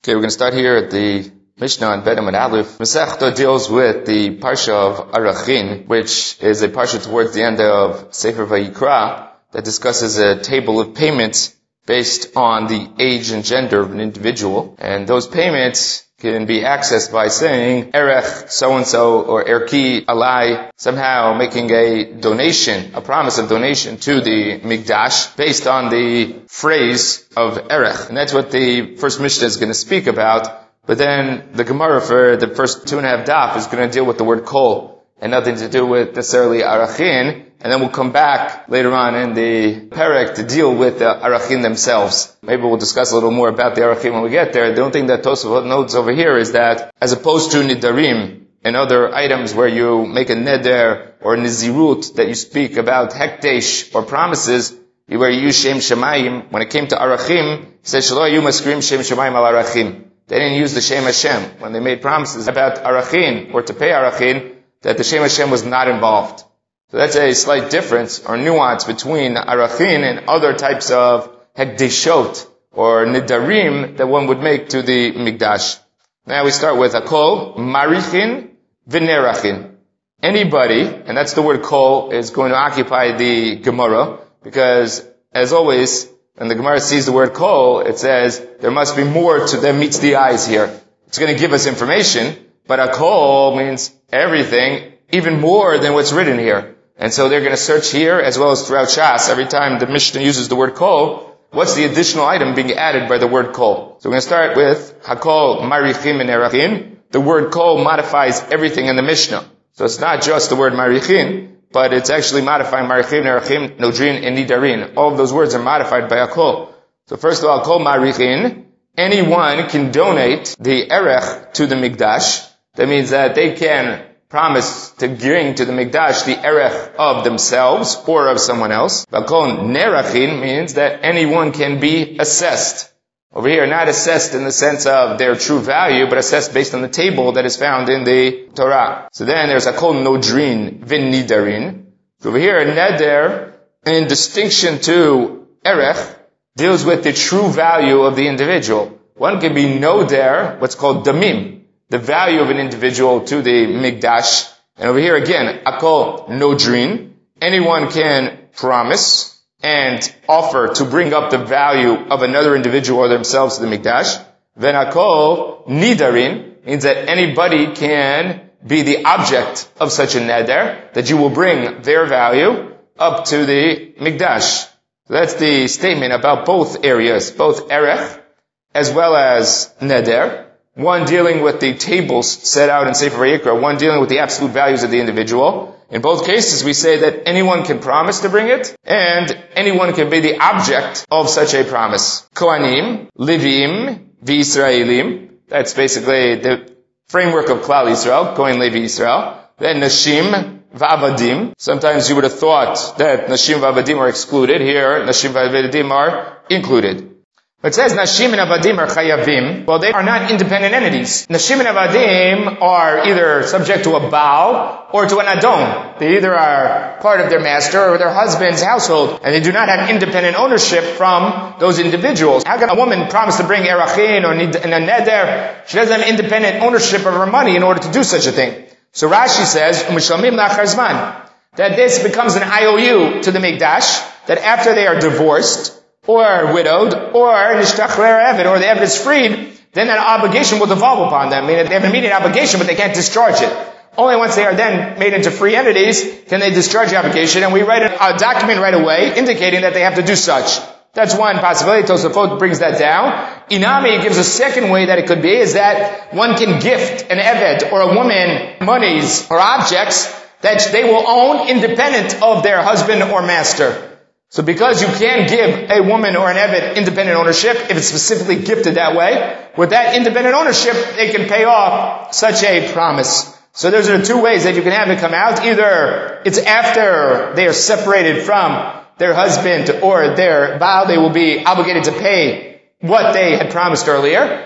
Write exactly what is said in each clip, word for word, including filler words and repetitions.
Okay, we're going to start here at the Mishnah on Bet Amud Aleph. Masechta deals with the Parsha of Arachin, which is a Parsha towards the end of Sefer Vayikra that discusses a table of payments based on the age and gender of an individual. And those payments can be accessed by saying, Erech so-and-so or Erki Alai, somehow making a donation, a promise of donation to the Mikdash based on the phrase of Erech. And that's what the first Mishnah is going to speak about. But then the Gemara for the first two and a half daf is going to deal with the word kol and nothing to do with necessarily Arachin. And then we'll come back later on in the Perek to deal with the Arachin themselves. Maybe we'll discuss a little more about the Arachin when we get there. The only thing that Tosafot notes over here is that as opposed to Nidarim and other items where you make a Neder or a Nizirut that you speak about Hekdesh or promises, where you use Shem Shemayim, when it came to Arachim, he said, Shelo Yu Maskrim Shem Shemayim al Arachim. They didn't use the Shem Hashem when they made promises about Arachin or to pay Arachin, that the Shem Hashem was not involved. So that's a slight difference or nuance between Arachin and other types of Hekdeshot or Nidarim that one would make to the Mikdash. Now we start with a kol, Marichin, V'nerachin. Anybody, and that's the word kol, is going to occupy the Gemara, because as always, when the Gemara sees the word kol, it says there must be more to than meets the eyes here. It's going to give us information, but a kol means everything, even more than what's written here. And so they're going to search here, as well as throughout Shas, every time the Mishnah uses the word kol, what's the additional item being added by the word kol? So we're going to start with hakol marichim and erachin. The word kol modifies everything in the Mishnah. So it's not just the word marichin, but it's actually modifying marichim, erachin, nodrin, and nidarin. All of those words are modified by a kol. So first of all, kol marichin, anyone can donate the erech to the Mikdash. That means that they can promise to bring to the Mikdash the erech of themselves or of someone else. Vakol nerachin means that anyone can be assessed. Over here, not assessed in the sense of their true value, but assessed based on the table that is found in the Torah. So then there's a kol nodrin vin nidarin. So over here, neder, in distinction to erech, deals with the true value of the individual. One can be noder, what's called damim, the value of an individual to the Mikdash. And over here again, akol nodrin. Anyone can promise and offer to bring up the value of another individual or themselves to the Mikdash. Then akol nidarin means that anybody can be the object of such a neder, that you will bring their value up to the Mikdash. So that's the statement about both areas, both erech as well as neder. One dealing with the tables set out in Sefer Vayikra, one dealing with the absolute values of the individual. In both cases, we say that anyone can promise to bring it, and anyone can be the object of such a promise. Kohanim, Levim, V'Yisraelim. That's basically the framework of Klal Yisrael, Kohen Levi Yisrael. Then Nashim, V'Avadim. Sometimes you would have thought that Nashim V'Avadim are excluded. Here, Nashim V'Avadim are included. It says Nashim and Avadim are chayavim. Well, they are not independent entities. Nashim and Avadim are either subject to a Baal or to an Adon. They either are part of their master or their husband's household, and they do not have independent ownership from those individuals. How can a woman promise to bring erachin or a neder? She doesn't have independent ownership of her money in order to do such a thing. So Rashi says, U'mishamim lachar zman, that this becomes an I O U to the Mikdash, that after they are divorced, or widowed, or nishtachrer eved, or the eved is freed, then that obligation will devolve upon them. I mean, they have an immediate obligation, but they can't discharge it. Only once they are then made into free entities can they discharge the obligation, and we write a document right away indicating that they have to do such. That's one possibility. Tosafot brings that down. Inami gives a second way that it could be, is that one can gift an eved or a woman monies or objects that they will own independent of their husband or master. So because you can give a woman or an eved independent ownership, if it's specifically gifted that way, with that independent ownership, they can pay off such a promise. So those are the two ways that you can have it come out. Either it's after they are separated from their husband or their Baal, they will be obligated to pay what they had promised earlier,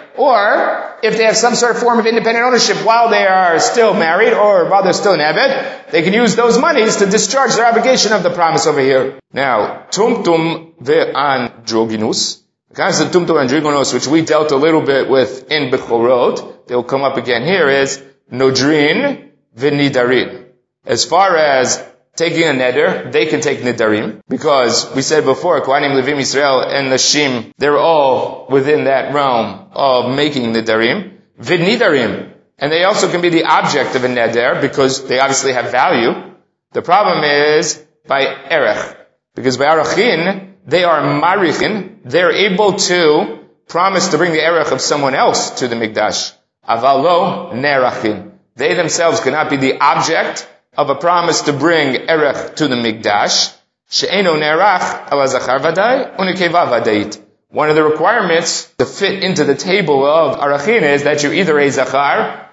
or if they have some sort of form of independent ownership while they are still married or while they're still an eved, they can use those monies to discharge their obligation of the promise over here. Now, tumtum ve'androginus, The concept of tumtum andrigonos, which we dealt a little bit with in Bechorot, they will come up again here, is nodrin v'nidarin. As far as taking a neder, they can take nidarim, because we said before, Kohanim, Levim, Yisrael, and Nashim, they're all within that realm of making nidarim. V'nidarim. And they also can be the object of a neder, because they obviously have value. The problem is by erech. Because by arachin, they are marichin, they're able to promise to bring the erech of someone else to the mikdash. Avalo nerachin. They themselves cannot be the object of a promise to bring erech to the mikdash. She'eno nerach ala zachar vadai unikeva vadait. One of the requirements to fit into the table of arachin is that you're either a zachar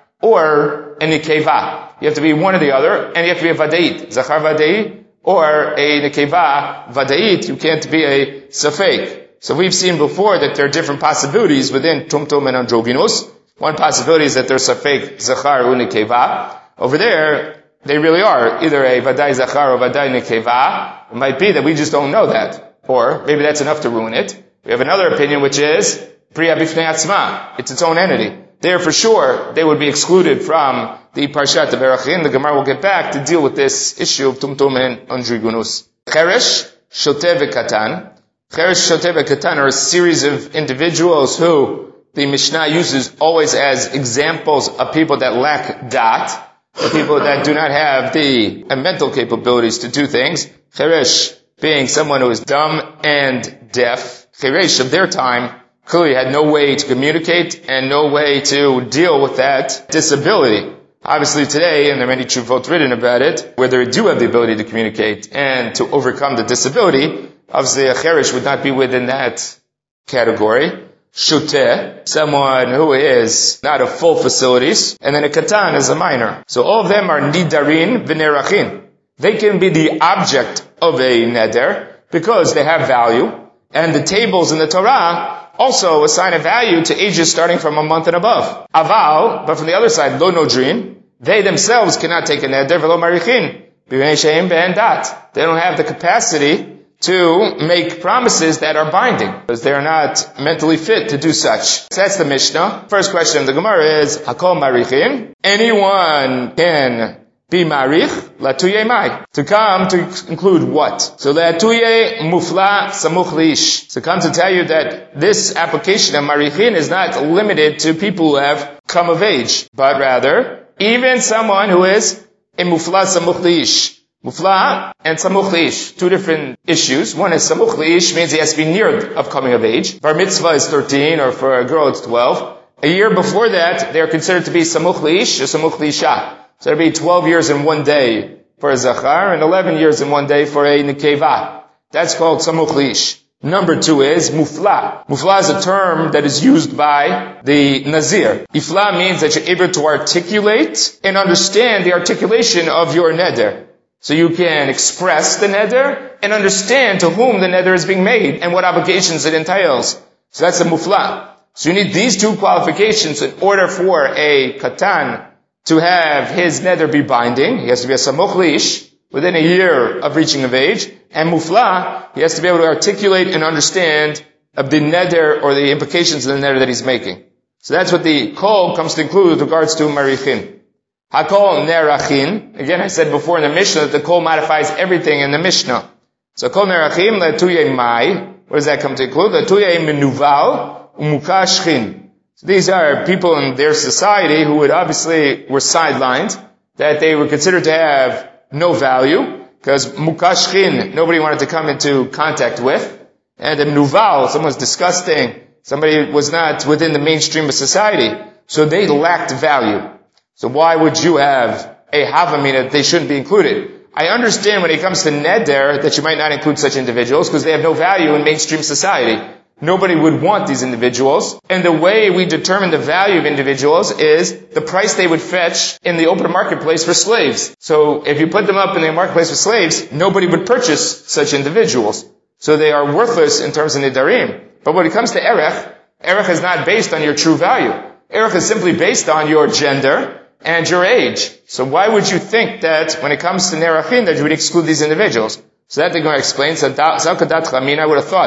or a nikeva. You have to be one or the other, and you have to be a vadait. Zachar vadai or a nikeva vadait. You can't be a safek. So we've seen before that there are different possibilities within tumtum and androgynous. One possibility is that they're safek zachar or nikeva. Over there, they really are either a vadai zachar or vadai nikeva. It might be that we just don't know that. Or maybe that's enough to ruin it. We have another opinion, which is priya bifnei atzma. It's its own entity. There, for sure, they would be excluded from the Parshat of Erachin. The Gemara will get back to deal with this issue of tumtum and andrigunus. Cheresh, shoteh v'katan. Cheresh, shoteh v'katan are a series of individuals who the Mishnah uses always as examples of people that lack dat, the people that do not have the mental capabilities to do things. Cheresh being someone who is dumb and deaf. Cheresh of their time clearly had no way to communicate and no way to deal with that disability. Obviously today, and there are many tshuvot written about it, where they do have the ability to communicate and to overcome the disability, obviously a cheresh would not be within that category. Shuteh, someone who is not of full facilities, and then a katan is a minor. So all of them are nidarin v'nerachin. They can be the object of a neder because they have value, and the tables in the Torah also assign a value to ages starting from a month and above. Aval, but from the other side, lo nodrin, they themselves cannot take a neder v'lo marichin, b'nei she'em be'en dat. They don't have the capacity to make promises that are binding, because they are not mentally fit to do such. So that's the Mishnah. First question of the Gemara is, Hakol marichin? Anyone can be marich, latuye mai. To come to include what? So latuye mufla samuch liish. So come to tell you that this application of marichin is not limited to people who have come of age, but rather, even someone who is a mufla samuch liish. Mufla and samuch liish, two different issues. One is samuch liish means he has to be near of coming of age. Bar mitzvah is thirteen, or for a girl it's twelve. A year before that, they are considered to be samuch liish or samuch liisha. So it'll be twelve years in one day for a zachar and eleven years in one day for a nikeva. That's called samuch liish. Number two is mufla. Mufla is a term that is used by the nazir. Ifla means that you're able to articulate and understand the articulation of your neder. So you can express the neder and understand to whom the neder is being made and what obligations it entails. So that's a mufla. So you need these two qualifications in order for a katan to have his neder be binding. He has to be a samuch liish within a year of reaching of age. And mufla, he has to be able to articulate and understand of the neder or the implications of the neder that he's making. So that's what the kol comes to include with regards to marichin. Hakol nerachin. Again, I said before in the Mishnah that the kol modifies everything in the Mishnah. So kol nerachim letuye mai. What does that come to include? Letuye menuval umukashchin. So these are people in their society who would obviously were sidelined, that they were considered to have no value, because mukashchin, nobody wanted to come into contact with. And a menuval, someone's disgusting, somebody was not within the mainstream of society. So they lacked value. So why would you have a havamina that they shouldn't be included? I understand when it comes to neder that you might not include such individuals because they have no value in mainstream society. Nobody would want these individuals. And the way we determine the value of individuals is the price they would fetch in the open marketplace for slaves. So if you put them up in the marketplace for slaves, nobody would purchase such individuals. So they are worthless in terms of nidarim. But when it comes to erech, erech is not based on your true value. Erech is simply based on your gender and your age. So why would you think that when it comes to nerachin that you would exclude these individuals? So that they're going to explain. So I would have thought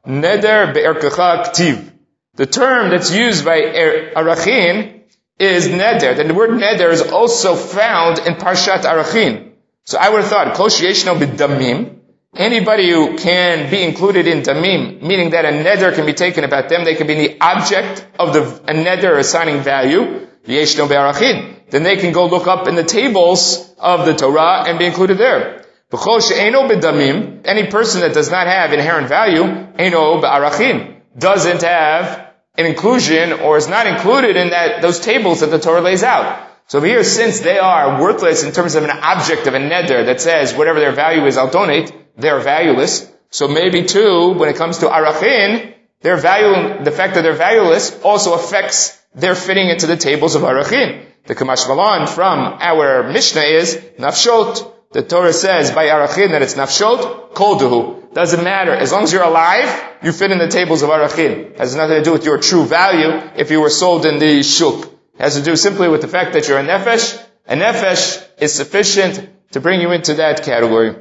Neder be'erkecha ktiv. The term that's used by er, Arachin is neder. And the word neder is also found in Parshat Arachin. So I would have thought, kol sheyeshno b'damim, anybody who can be included in damim, meaning that a neder can be taken about them, they can be the object of the a neder assigning value, yeshno be'arachin. Then they can go look up in the tables of the Torah and be included there. B'chol she'eno b'damim, any person that does not have inherent value, eno be'arachin, doesn't have an inclusion or is not included in that those tables that the Torah lays out. So over here, since they are worthless in terms of an object of a neder that says whatever their value is, I'll donate, they're valueless. So maybe too, when it comes to Arachin, their value, the fact that they're valueless also affects their fitting into the tables of Arachin. The Kamash Malan from our Mishnah is Nafshot. The Torah says by Arachin that it's Nafshot, Kol Duhu. Doesn't matter. As long as you're alive, you fit in the tables of Arachin. It has nothing to do with your true value if you were sold in the shuk. It has to do simply with the fact that you're a nefesh. A nefesh is sufficient to bring you into that category.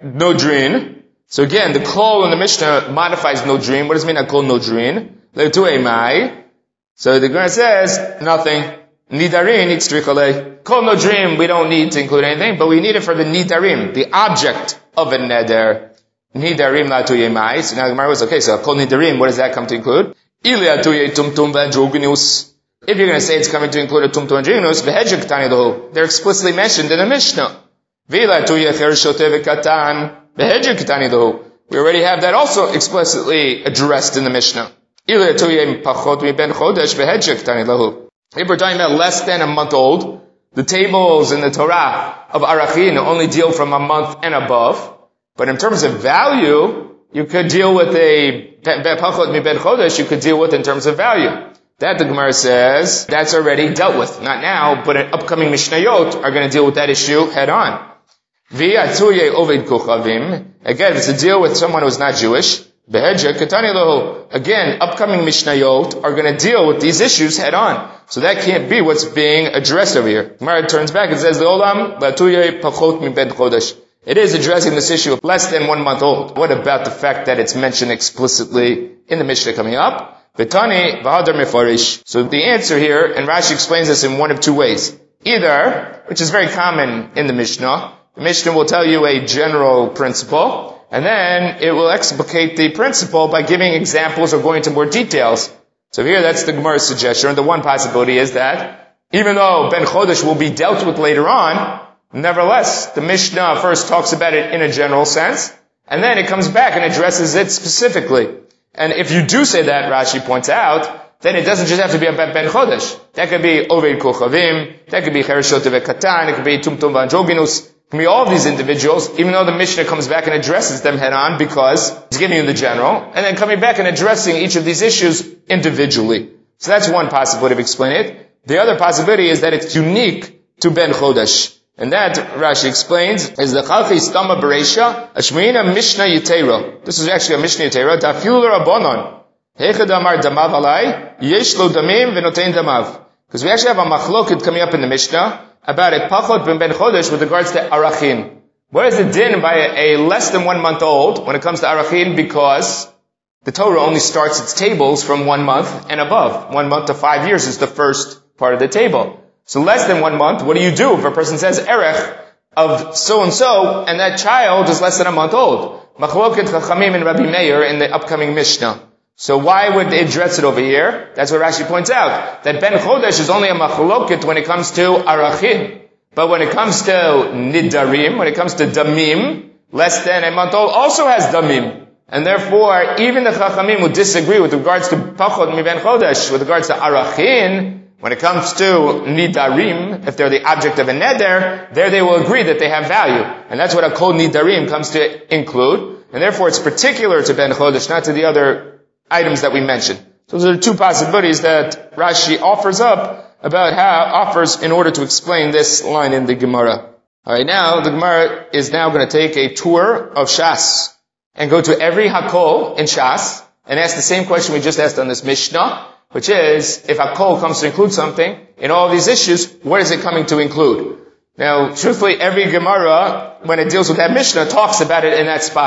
Nodrin. So again, the kol in the Mishnah modifies nodrin. What does it mean, I call nodrin? Le'tu'emai. So the Gemara says, nothing. Nidarim needs strichale. Kol nodrim, we don't need to include anything, but we need it for the nidarim, the object of a neder. Nidarim la tuye mai. So now the Gemara was, okay, so kol nidarim, what does that come to include? Ilia tuye tumtum v'androginus. If you're going to say it's coming to include a tumtum v'androginus, v'hedjek tani dohu. They're explicitly mentioned in the Mishnah. V'ila tuye chershote v'katan, v'hedjek tani dohu. We already have that also explicitly addressed in the Mishnah. Ilia tuye pachot mi ben chodesh, v'hedjek tani dohu. If we're talking about less than a month old, the tables in the Torah of Arachin only deal from a month and above. But in terms of value, you could deal with a pachot mi ben chodesh, you could deal with in terms of value. That the Gemara says, that's already dealt with. Not now, but in upcoming Mishnayot are going to deal with that issue head on. V'yatuye oved kochavim. Again, it's a deal with someone who's not Jewish. Behedja katani lohu. Again, upcoming Mishnayot are going to deal with these issues head on. So that can't be what's being addressed over here. Gemara turns back and says, Le'olam v'atuye pachot mi ben chodesh. It is addressing this issue of less than one month old. What about the fact that it's mentioned explicitly in the Mishnah coming up? V'tani v'hadar mefarish. So the answer here, and Rashi explains this in one of two ways. Either, which is very common in the Mishnah, the Mishnah will tell you a general principle, and then it will explicate the principle by giving examples or going into more details. So here that's the Gemara's suggestion. And the one possibility is that even though Ben Chodesh will be dealt with later on, nevertheless, the Mishnah first talks about it in a general sense, and then it comes back and addresses it specifically. And if you do say that, Rashi points out, then it doesn't just have to be about Ben Chodesh. That could be Oved Kochavim, that could be Chereshot Vekatan, it could be Tumtum V'Androginus. It can be all of these individuals, even though the Mishnah comes back and addresses them head on because it's giving you the general, and then coming back and addressing each of these issues individually. So that's one possibility of explaining it. The other possibility is that it's unique to Ben Chodesh. And that, Rashi explains, is the Chalchi Stama Bereisha, Ashmeina Mishnah Yitero. This is actually a Mishnah Yitero, Dafil Rabbonon. Heichad Amar Damav Alai, Yesh Lo Damim V'Notein Damav. Because we actually have a machloket coming up in the Mishnah about a Pachot Ben Ben Chodesh with regards to Arachin. What is the din by a, a less than one month old when it comes to Arachin? Because the Torah only starts its tables from one month and above. One month to five years is the first part of the table. So less than one month, what do you do if a person says erech of so-and-so and that child is less than a month old? Machloket Chachamim and Rabbi Meir in the upcoming Mishnah. So why would they address it over here? That's what Rashi points out. That Ben Chodesh is only a machloket when it comes to Arachin. But when it comes to Nidarim, when it comes to Damim, less than a month old also has Damim. And therefore, even the Chachamim would disagree with regards to Pachot mi Ben Chodesh, with regards to Arachin. When it comes to Nidarim, if they're the object of a neder, there they will agree that they have value. And that's what a Kol Nidarim comes to include. And therefore it's particular to Ben Chodesh, not to the other items that we mentioned. So those are two possibilities that Rashi offers up about how, offers in order to explain this line in the Gemara. Alright, now the Gemara is now going to take a tour of Shas and go to every Hakol in Shas and ask the same question we just asked on this Mishnah, which is, if Hakol comes to include something, in all of these issues, what is it coming to include? Now, truthfully, every Gemara, when it deals with that Mishnah, talks about it in that spot.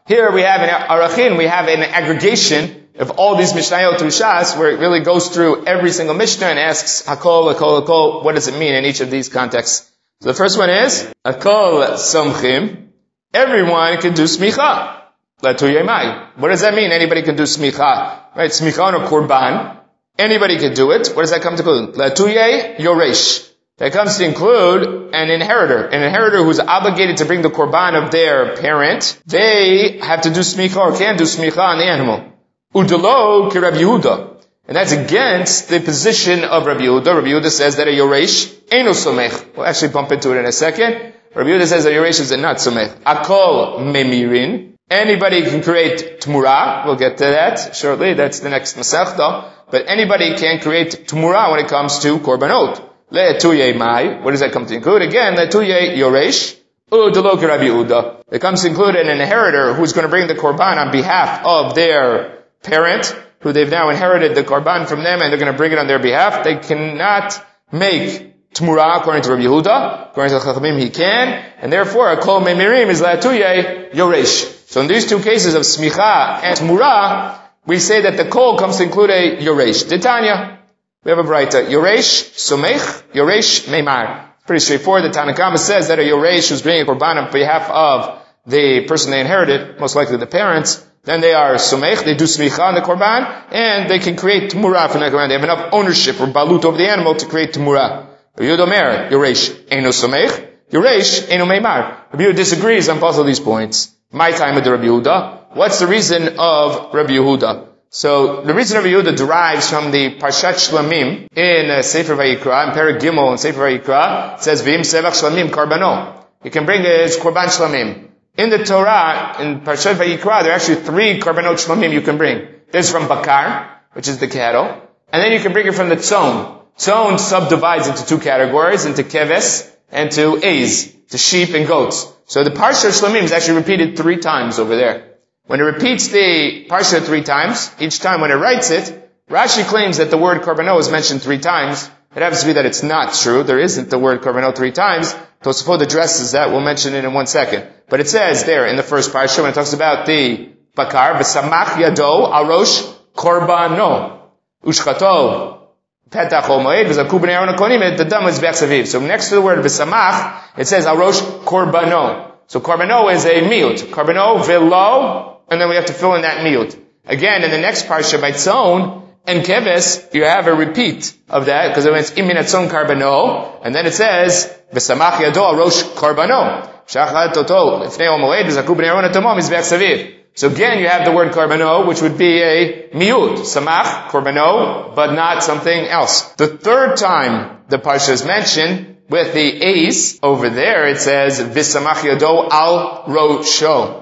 Here we have in Arachin, we have an aggregation of all these Mishnayot through Shas, where it really goes through every single Mishnah and asks Hakol, Hakol, Hakol, what does it mean in each of these contexts? So the first one is, Hakol Somchim, everyone can do Smicha. Latuyemai. What does that mean? Anybody can do Smicha. Right? Smicha on a Korban. Anybody can do it. What does that come to include? Latuye Yoresh. That comes to include an inheritor. An inheritor who's obligated to bring the Korban of their parent. They have to do Smicha or can do Smicha on the animal. Udalo ki Rabbi Yehuda. And that's against the position of Rabbi Yehuda. Rabbi Yehuda says that a Yoresh ain't no Somech. We'll actually bump into it in a second. Rabbi Yehuda says that Yoresh is not Somech. Akol Memirin. Anybody can create Tmura. We'll get to that shortly. That's the next Masechta. But anybody can create Tmura when it comes to Korbanot. Le'etuye mai. What does that come to include? Again, le'etuye Yoresh. Udalo ki Rabbi Yehuda. It comes to include an inheritor who's going to bring the Korban on behalf of their parent, who they've now inherited the Korban from them, and they're going to bring it on their behalf. They cannot make Tmura according to Rabbi Yehuda. According to Chachamim, he can. And therefore, a Kol Memirim is le'etuye Yoresh. So in these two cases of Smicha and Tmura, we say that the Kol comes to include a Yoresh. Titania. We have a Braita. Yoresh Somech, Yoresh Meimar. Pretty straightforward. The Tanna Kama says that a Yoresh who's bringing a Korban on behalf of the person they inherited, most likely the parents, then they are Somech, they do Smicha on the Korban, and they can create Tmura from that Korban. They have enough ownership or balut over the animal to create Tmura. Yodomer, Yoresh Eino Somech, Yoresh Eino Meimar. Rabbi Yehuda disagrees on both of these points. My time with the Rabbi Yehuda. What's the reason of Rabbi Yehuda? So, the reason Rabbi Yehuda derives from the Parshat Shlamim in uh, Sefer Vayikra, in Perek Gimel in Sefer Vayikra, it says, V'im Sevach Shlamim Karbano. You can bring his Korban Shlamim. In the Torah, in Parshat Vayikra, there are actually three Karbanot Shlamim you can bring. There's from Bakar, which is the cattle, and then you can bring it from the Tzon. Tzon subdivides into two categories, into Keves and to Ez, to sheep and goats. So the Parsha Shlamim is actually repeated three times over there. When it repeats the Parsha three times, each time when it writes it, Rashi claims that the word Karbano is mentioned three times. It happens to be that it's not true. There isn't the word Karbano three times. Tosafot addresses that. We'll mention it in one second. But it says there in the first Parsha, when it talks about the Bakar, V'samach yado arosh Korbano. Ushchato. Petach o moed, v'zaku b'nei Aaron ha'kohanim, the dam is b'echsaviv. So next to the word V'samach, it says arosh Korbano. So Korbano is a miut. Korbano, velo, and then we have to fill in that miut. Again, in the next parsha by Tzon and Keves, you have a repeat of that, because it's imin atzon Karbano, and then it says, V'samach yado rosh Korbano. Shachat toto, lifnei omoed, v'zaku b'nei Aaron ha'tomam, is v'echsaviv. So again, you have the word Karbano, which would be a miut. Samach, Korbano, but not something else. The third time the parsha is mentioned, with the ace, over there it says, V'samach yado al rosho.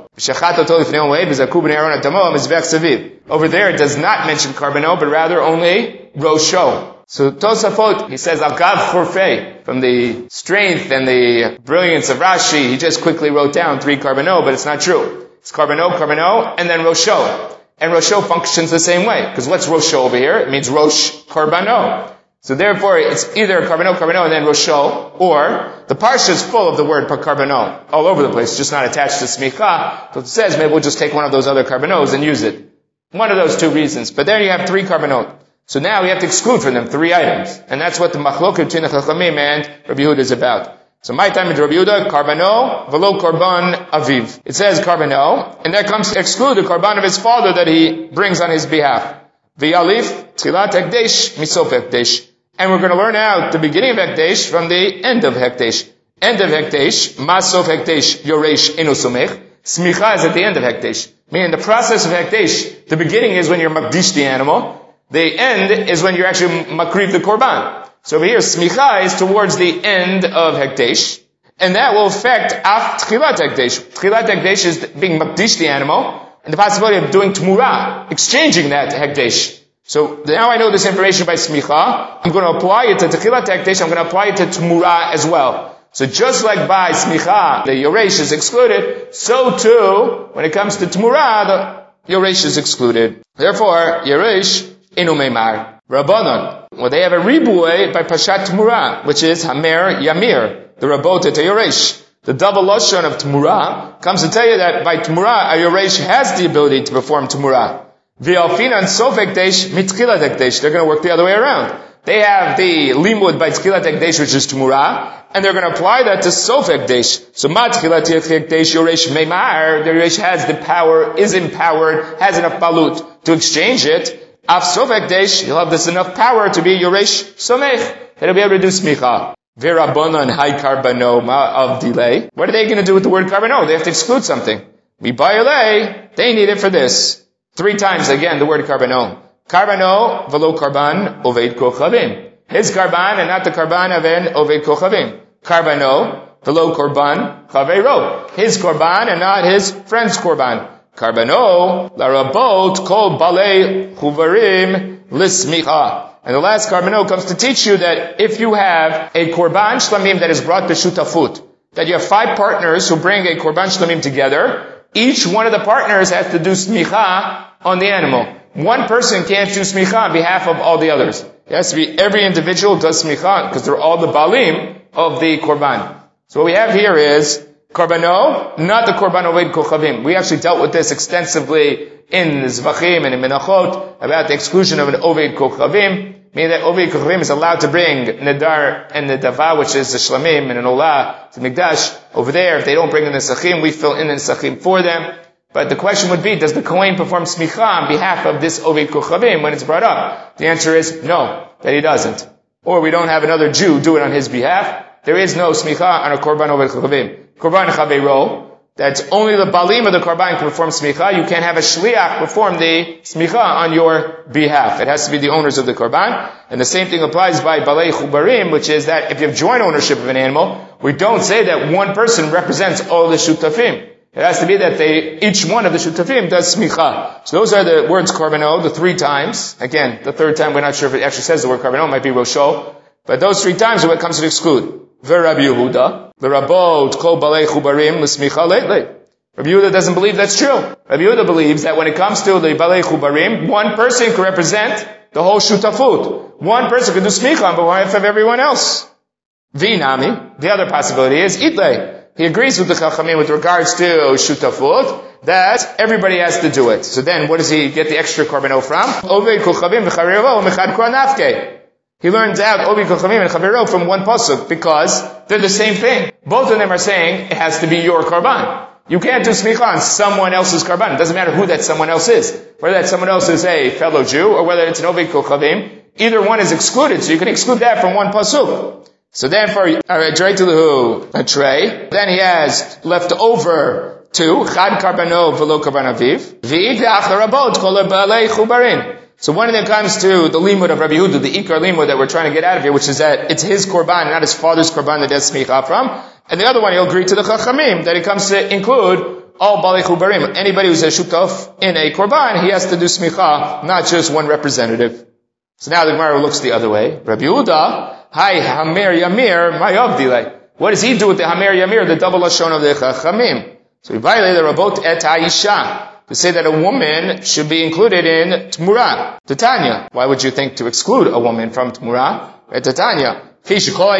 Over there it does not mention Karbano, but rather only Rosho. So Tosafot, he says, Al-Gav Chorfei, from the strength and the brilliance of Rashi, he just quickly wrote down three Karbano, but it's not true. It's Karbano, Karbano, and then Rosho. And Rosho functions the same way, because what's Rosho over here? It means Rosh Karbano. So therefore, it's either Karbano, Karbano, and then Rosho, or the Parsha is full of the word Karbano, all over the place, just not attached to Smicha. So it says, maybe we'll just take one of those other Karbanos and use it. One of those two reasons. But there you have three Karbanot. So now we have to exclude from them three items. And that's what the Machloket between the Chachamim and Rabbi Yehuda is about. So my time with Rabbi Yehuda, Karbano, Velo Korban Aviv. It says Karbano, and that comes to exclude the Korban of his father that he brings on his behalf. V'yalif, Tchilat Hekdesh, Misof Hekdesh. And we're going to learn out the beginning of Hekdesh from the end of Hekdesh. End of Hekdesh, Masof Hekdesh, Yoresh Eno Somech. Smicha is at the end of Hekdesh. Meaning the process of Hekdesh, the beginning is when you're Makdish the animal. The end is when you're actually Makriv the Korban. So over here, Smicha is towards the end of Hekdesh. And that will affect Af Tchilat Hekdesh. Tchilat Hekdesh is being Makdish the animal. And the possibility of doing Tmura, exchanging that to Hekdesh. So now I know this information by Smicha. I'm going to apply it to Tchilat Hekdesh. I'm going to apply it to Tmura as well. So just like by Smicha, the Yoresh is excluded, so too, when it comes to Tmura, the Yoresh is excluded. Therefore, Yoresh, Inu Meimar. Rabbanon. Well, they have a ribuy by Pashat Tmura, which is Hamer Yamir, the Rabot to Yoresh. The double lashon of Tmura comes to tell you that by Tmura, a Yoresh has the ability to perform Tmura. V'alfina and Sofek Desh, Mitchilat Ekdesh. They're going to work the other way around. They have the limud by Tchilat Ekdesh, which is Tmura, and they're going to apply that to Sofek Desh. So Ma Tchilat Ekdesh Yoresh Meimar, the Yoresh has the power, is empowered, has enough balut to exchange it. Af Sofek Desh, he'll have this enough power to be Yoresh Somech, that he'll be able to do Smicha. V'Rabbanan Hai Karbano of delay. What are they going to do with the word Karbano? They have to exclude something. Mibayale, they need it for this. Three times again the word Karbano. Karbano v'lo karban oved kochavim. His karban and not the karban of an oved kochavim. Karbano v'lo korban chaveiro. His korban and not his friend's korban. Karbano larabot kol balei chuvarim lismicha. And the last karbano comes to teach you that if you have a korban shlamim that is brought to shutafut, that you have five partners who bring a korban shlamim together, each one of the partners has to do smicha on the animal. One person can't do smicha on behalf of all the others. It has to be every individual does smicha because they're all the balim of the korban. So what we have here is karbano, not the korban oved kochavim. We actually dealt with this extensively in Zvachim and in Menachot about the exclusion of an oved kochavim, meaning that oved kochavim is allowed to bring nedar and nedava, which is the shlamim and an olah to mikdash over there. If they don't bring in the nesachim, we fill in the nesachim for them. But the question would be, does the Kohen perform smicha on behalf of this oved kochavim when it's brought up? The answer is no, that he doesn't. Or we don't have another Jew do it on his behalf. There is no smicha on a korban oved kochavim. Korban chaveiro, that's only the balim of the korban can perform smicha. You can't have a shliach perform the smicha on your behalf. It has to be the owners of the korban. And the same thing applies by balei chubarim, which is that if you have joint ownership of an animal, we don't say that one person represents all the shutafim. It has to be that they, each one of the shutafim does smicha. So those are the words karbano, the three times. Again, the third time, we're not sure if it actually says the word karbano, it might be rosho. But those three times are what comes to exclude. V'Rabbi Yehuda, v'Rabot kol balei chubarim l'smicha lately. Rabbi Yehuda doesn't believe that's true. Rabbi Yehuda believes that when it comes to the balei chubarim, one person can represent the whole shutafut. One person can do smicha on behalf of everyone else. V'Nami, the other possibility is itlei. He agrees with the Chachamim with regards to shutafut, that everybody has to do it. So then, what does he get the extra karbano from? Oved kochavim v'charevo mechad kor nafke. He learns out Oved kochavim and chavero from one pasuk because they're the same thing. Both of them are saying it has to be your karban. You can't do smicha on someone else's karban. It doesn't matter who that someone else is. Whether that someone else is a fellow Jew or whether it's an Oved kochavim, either one is excluded. So you can exclude that from one pasuk. So then for a tray, then he has left over two, chad karbano v'lo karban aviv, v'ik v'acharabot kol balei chubarin. So one of them comes to the limud of Rabbi Yehuda, the ikar limud that we're trying to get out of here, which is that it's his korban, not his father's korban that does smicha from. And the other one, he'll agree to the chachamim, that it comes to include all balei chubarim. Anybody who's a shutaf in a korban, he has to do smicha, not just one representative. So now the Gemara looks the other way. Rabbi Yehuda, Hi, Hamer Yamir, Mayavdile. What does he do with the Hamer Yamir, the double lashon of the Chachamim? So we violate the Rabot et Ha'isha, to say that a woman should be included in Tmura. Titania. Why would you think to exclude a woman from Tmura? Right, Titania. The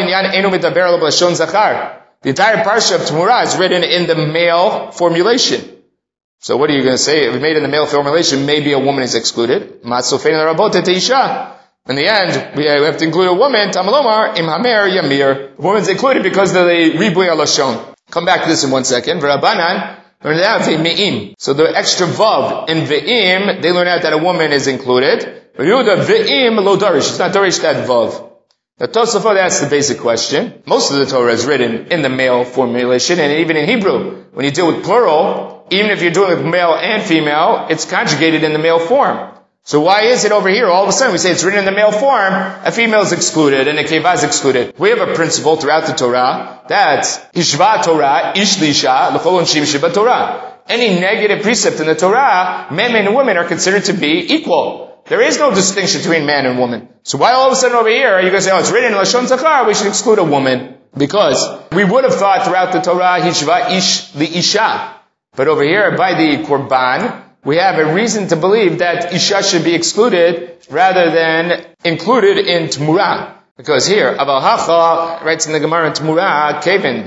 entire parsha of Tmura is written in the male formulation. So what are you going to say? If it's made in the male formulation, maybe a woman is excluded. Matzofein Rabot et Ha'isha. In the end, we have to include a woman, Tamalomar, Im Hamer Yamir. The woman's included because of the Ribuy Alashon. Come back to this in one second. V'Rabbanan, learn out Ve'im. So the extra Vav in Ve'im, they learn out that a woman is included. V'Yehuda Ve'im lo darish. It's not darish that Vav. Now Tosafot asks the basic question. Most of the Torah is written in the male formulation, and even in Hebrew, when you deal with plural, even if you're doing it with male and female, it's conjugated in the male form. So why is it over here, all of a sudden we say it's written in the male form, a female is excluded and a keva is excluded? We have a principle throughout the Torah that Ishva Torah, Ishlisha, L'chol Onshim Shiva Torah. Any negative precept in the Torah, men and women are considered to be equal. There is no distinction between man and woman. So why all of a sudden over here are you going to say, oh, it's written in Lashon Zachar, we should exclude a woman? Because we would have thought throughout the Torah, Ishva Ish the Isha. But over here, by the Korban, we have a reason to believe that Isha should be excluded rather than included in Tmura. Because here, Aval Hacha writes in the Gemara in Tmura, Kevin,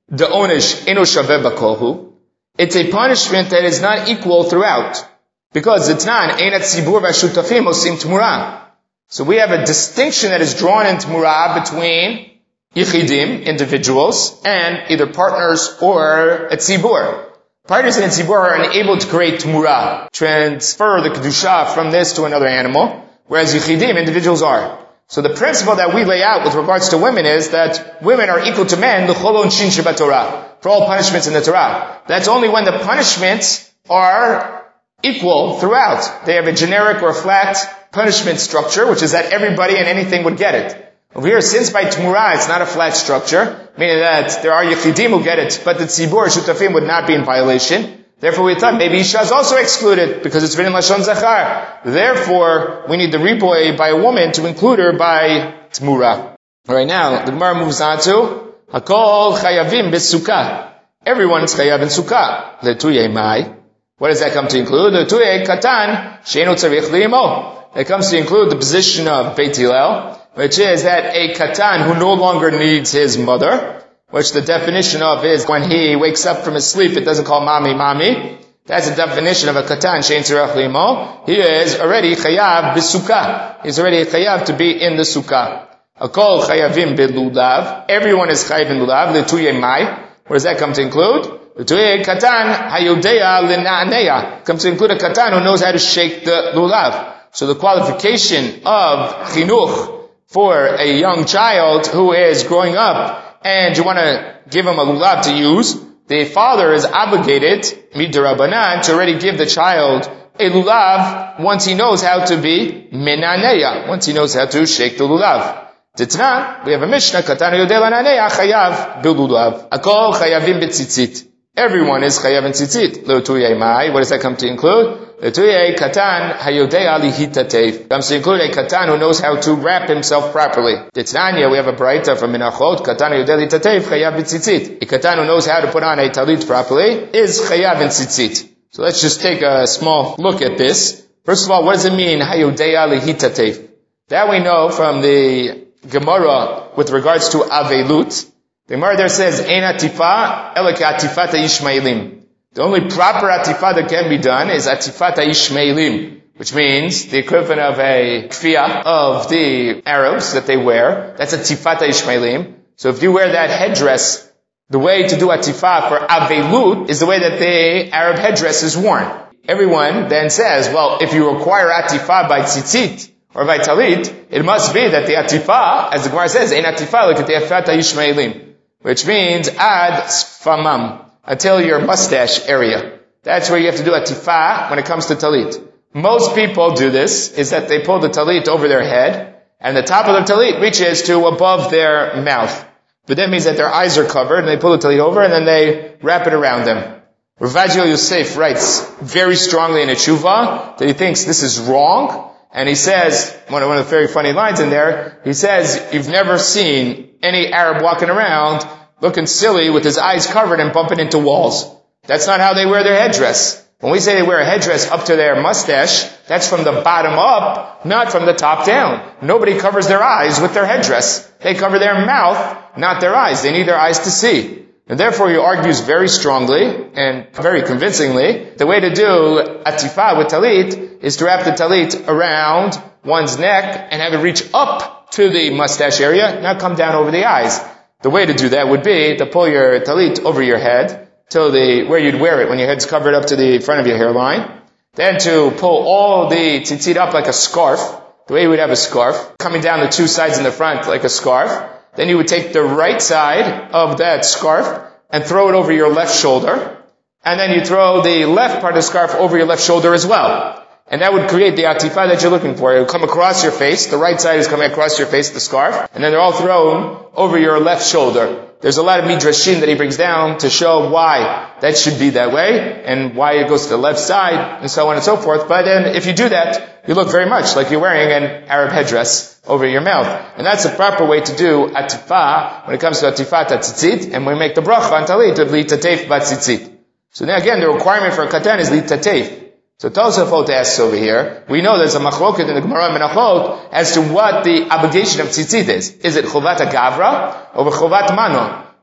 the onish eno shaveh bakolhu. It's a punishment that is not equal throughout. Because it's not, einat tzibur v'ashutafim osim tmura. So we have a distinction that is drawn in tmura between yichidim, individuals, and either partners or a tzibur. Partners in a tzibur are unable to create tmura, transfer the kedusha from this to another animal, whereas yichidim, individuals are. So the principle that we lay out with regards to women is that women are equal to men, l'chol onshin shebatorah, for all punishments in the Torah. That's only when the punishments are equal throughout. They have a generic or flat punishment structure, which is that everybody and anything would get it. Over here, since by Tmura it's not a flat structure, meaning that there are Yechidim who get it, but the Tzibur, Shutafim would not be in violation. Therefore we thought maybe Isha is also excluded, because it's written Lashon Zachar. Therefore, we need the riboy by a woman to include her by Tmura. Alright, now, the Gemara moves on to Hakol Chayavim B'Sukkah. Everyone is Chayav in Sukkah. Letuye Mai. What does that come to include? Letuye Katan Sheinu Tzarich Li'imo. It comes to include the position of Beit Hillel, which is that a Katan who no longer needs his mother, which the definition of is when he wakes up from his sleep, it doesn't call mommy, mommy. That's the definition of a Katan Shein Tzarich Li'imo. He is already Chayav B'Sukkah. He's already Chayav to be in the Sukkah. Akol Chayavim B'Lulav. Everyone is Chayav in Lulav. Letuye Mai. What does that come to include? Letuye Katan Hayodea L'Na'aneya. Comes to include a Katan who knows how to shake the Lulav. So the qualification of Chinuch for a young child who is growing up and you want to give him a Lulav to use, the father is obligated, mid'Rabbanan, to already give the child a Lulav once he knows how to be Menaneya, once he knows how to shake the Lulav. Titna, we have a Mishnah, Katan Hayodea L'Na'aneya Chayav B'Lulav. Akol Chayavim B'Tzitzit. Everyone is Chayav in Tzitzit. Letuye Mai. What does that come to include? Letuye Katan Hayodea Lihitatev. Comes to include a Katan who knows how to wrap himself properly. Titnanya, we have a Braita from Menachot. Katan Hayodea Lihitatev, Chayav B'Tzitzit. A Katan who knows how to put on a talit properly is Chayav in Tzitzit. So let's just take a small look at this. First of all, what does it mean, Hayodea Lihitatev? That we know from the Gemara with regards to Avelut. The Gemara there says, Ein atifa ela ke'atifat ha'ishmaelim. The only proper atifa that can be done is atifat ha'ishmaelim, which means the equivalent of a kfiyah of the Arabs that they wear. That's atifat ha'ishmaelim. So if you wear that headdress, the way to do atifa for avelut is the way that the Arab headdress is worn. Everyone then says, well, if you require atifa by tzitzit, or by talit, it must be that the atifa, as the Gemara says, ein atifa l'ke'atifat ha'ishmaelim. Which means ad sfamam, until your mustache area. That's where you have to do atifa when it comes to talit. Most people do this, is that they pull the talit over their head, and the top of the talit reaches to above their mouth. But that means that their eyes are covered, and they pull the talit over, and then they wrap it around them. Rav Ovadia Yosef writes very strongly in a tshuva that he thinks this is wrong, and he says, one of, one of the very funny lines in there, he says, you've never seen any Arab walking around looking silly with his eyes covered and bumping into walls. That's not how they wear their headdress. When we say they wear a headdress up to their mustache, that's from the bottom up, not from the top down. Nobody covers their eyes with their headdress. They cover their mouth, not their eyes. They need their eyes to see. And therefore he argues very strongly and very convincingly, the way to do atifa with talit is to wrap the talit around one's neck and have it reach up to the mustache area, not come down over the eyes. The way to do that would be to pull your talit over your head till the, where you'd wear it when your head's covered up to the front of your hairline. Then to pull all the tzitzit up like a scarf, the way you would have a scarf, coming down the two sides in the front like a scarf. Then you would take the right side of that scarf and throw it over your left shoulder. And then you throw the left part of the scarf over your left shoulder as well. And that would create the atifa that you're looking for. It would come across your face. The right side is coming across your face, the scarf. And then they're all thrown over your left shoulder. There's a lot of midrashim that he brings down to show why that should be that way, and why it goes to the left side, and so on and so forth. But then, if you do that, you look very much like you're wearing an Arab headdress over your mouth. And that's the proper way to do atifa when it comes to atifat tzitzit, and we make the bracha on talit of litatef bat tzitzit. So now again, the requirement for a katan is litatef. So Tosafot asks over here, we know there's a machloket in the Gemara and Menachot as to what the obligation of tzitzit is. Is it chovat gavra or chovat mano?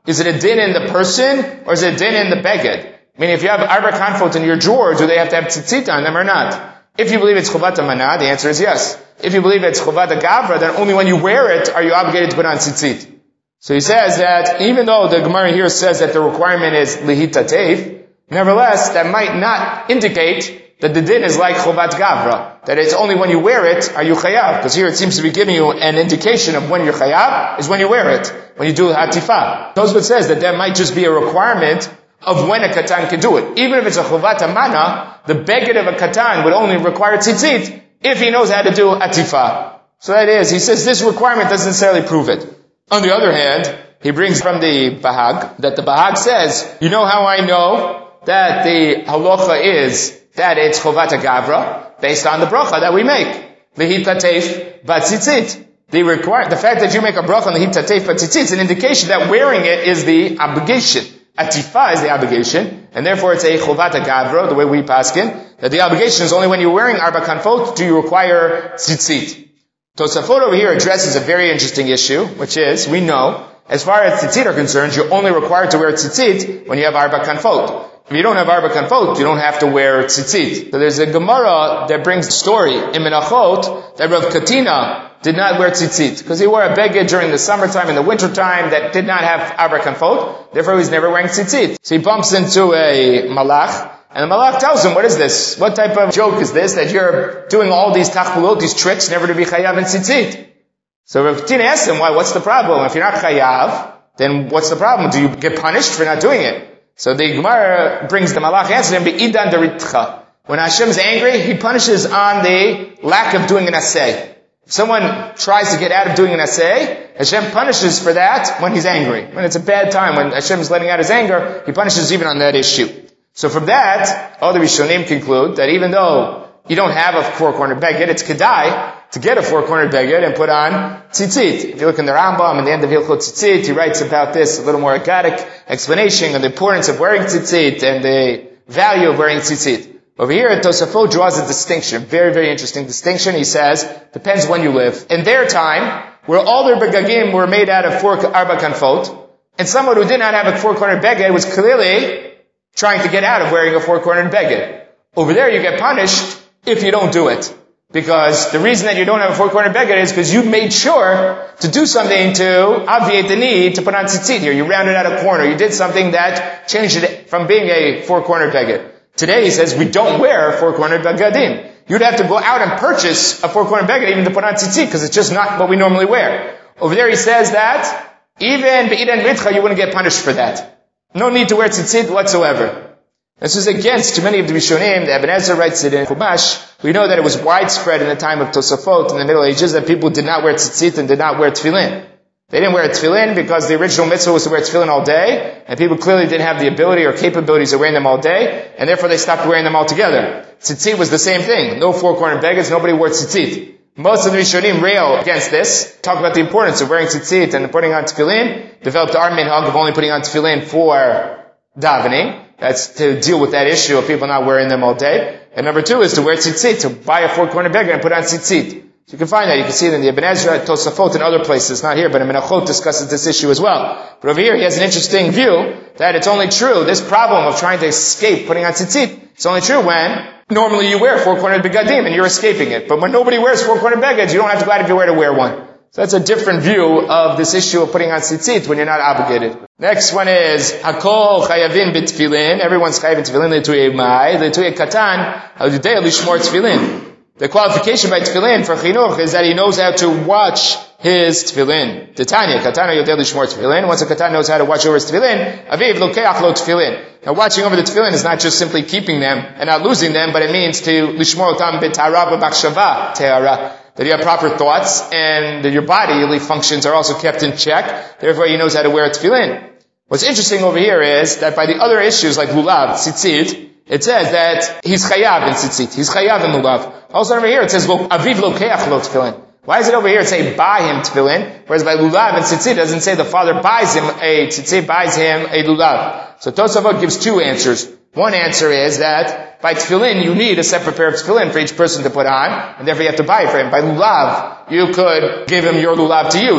Is it a din in the person, or is it a din in the beged? I mean, if you have arba kanfot in your drawer, do they have to have tzitzit on them or not? If you believe it's chuvat mana, the answer is yes. If you believe it's chuvat gavra, then only when you wear it are you obligated to put on tzitzit. So he says that even though the Gemara here says that the requirement is lihita teif, nevertheless, that might not indicate that the din is like chuvat gavra. That it's only when you wear it are you chayav. Because here it seems to be giving you an indication of when you're chayav is when you wear it. When you do hatifa. Tosfot says that that might just be a requirement of when a katan can do it. Even if it's a chuvat mana, the beged of a katan would only require tzitzit if he knows how to do atifa. So that is, he says this requirement doesn't necessarily prove it. On the other hand, he brings from the Bahag, that the Bahag says, you know how I know that the halacha is that it's chuvat gavra, based on the bracha that we make. Lehita teif batzitzit. The require, the fact that you make a bracha on the lehita teif batzitzit is an indication that wearing it is the obligation. Atifa is the obligation, and therefore it's a chuvat gavra, the way we paskin, that the obligation is only when you're wearing arba kanfot do you require tzitzit. Tosafot over here addresses a very interesting issue, which is, we know, as far as tzitzit are concerned, you're only required to wear tzitzit when you have arba kanfot. If you don't have arba kanfot, you don't have to wear tzitzit. So there's a Gemara that brings a story in Menachot that Rav Katina did not wear tzitzit, because he wore a beged during the summertime and the wintertime that did not have arba kanfot, therefore he was never wearing tzitzit. So he bumps into a malach, and the malach tells him, what is this? What type of joke is this, that you're doing all these tachpulot, these tricks, never to be chayav in tzitzit? So Rav Katina asks him, why, what's the problem? If you're not chayav, then what's the problem? Do you get punished for not doing it? So the Gemara brings the malach answer to him, Be'idan deritcha. When Hashem is angry, He punishes on the lack of doing an asay. If someone tries to get out of doing an asay, Hashem punishes for that when He's angry. When it's a bad time, when Hashem is letting out His anger, He punishes even on that issue. So from that, all the Rishonim conclude that even though you don't have a four-cornered beged, it's kedai to get a four-cornered beged and put on tzitzit. If you look in the Rambam, in the end of Hilchot Tzitzit, he writes about this, a little more ergatic explanation of the importance of wearing tzitzit and the value of wearing tzitzit. Over here, Tosafot draws a distinction, very, very interesting distinction. He says, depends when you live. In their time, where all their begagim were made out of four arba kanfot, and someone who did not have a four-cornered beged was clearly trying to get out of wearing a four-cornered beged. Over there, you get punished if you don't do it. Because the reason that you don't have a four-cornered beged is because you made sure to do something to obviate the need to put on tzitzit here. You rounded out a corner. You did something that changed it from being a four-cornered beged. Today, he says, we don't wear four-cornered begadim. You'd have to go out and purchase a four-cornered beged even to put on tzitzit, because it's just not what we normally wear. Over there, he says that even be'idan ritcha, you wouldn't get punished for that. No need to wear tzitzit whatsoever. This is against, to many of the Rishonim, the Ibn Ezra writes it in Chumash, we know that it was widespread in the time of Tosafot, in the Middle Ages, that people did not wear tzitzit and did not wear tefillin. They didn't wear tefillin because the original mitzvah was to wear tefillin all day, and people clearly didn't have the ability or capabilities of wearing them all day, and therefore they stopped wearing them altogether. Tzitzit was the same thing. No four-cornered beggars, nobody wore tzitzit. Most of the Rishonim rail against this, talk about the importance of wearing tzitzit and putting on tefillin, developed our minhag of only putting on tefillin for davening. That's to deal with that issue of people not wearing them all day. And number two is to wear tzitzit, to buy a four-cornered beggar and put on tzitzit. So you can find that. You can see it in the Ibn Ezra, Tosafot, and other places. Not here, but in Menachot discusses this issue as well. But over here, he has an interesting view that it's only true, this problem of trying to escape putting on tzitzit, it's only true when normally you wear four-cornered begadim and you're escaping it. But when nobody wears four-cornered begads, you don't have to go out of your way to wear one. So that's a different view of this issue of putting on tzitzit when you're not obligated. Next one is, Hakol chayavin b'tfilin. Everyone's chayav in tefillin, l'tuyei mai, l'tuyei katan, al-yudei lishmor tefillin. The qualification by tefillin for chinuch is that he knows how to watch his tefillin. Titania, katana yodei lishmor tefillin. Once a katan knows how to watch over his tefillin, aviv lokeach lo tefillin. Now watching over the tefillin is not just simply keeping them and not losing them, but it means to lishmor otam b'tara b'bachshava te'ara. That you have proper thoughts and that your bodily functions are also kept in check. Therefore, he knows how to wear a tefillin. What's interesting over here is that by the other issues like lulav, tzitzit, it says that he's chayav in tzitzit. He's chayav in lulav. Also over here it says aviv lokeach lo tefillin. Why is it over here it say buy him tefillin, whereas by lulav and tzitzit it doesn't say the father buys him a tzitzit, buys him a lulav. So Tosafot gives two answers. One answer is that by tefillin, you need a separate pair of tefillin for each person to put on, and therefore you have to buy it for him. By lulav, you could give him your lulav to use.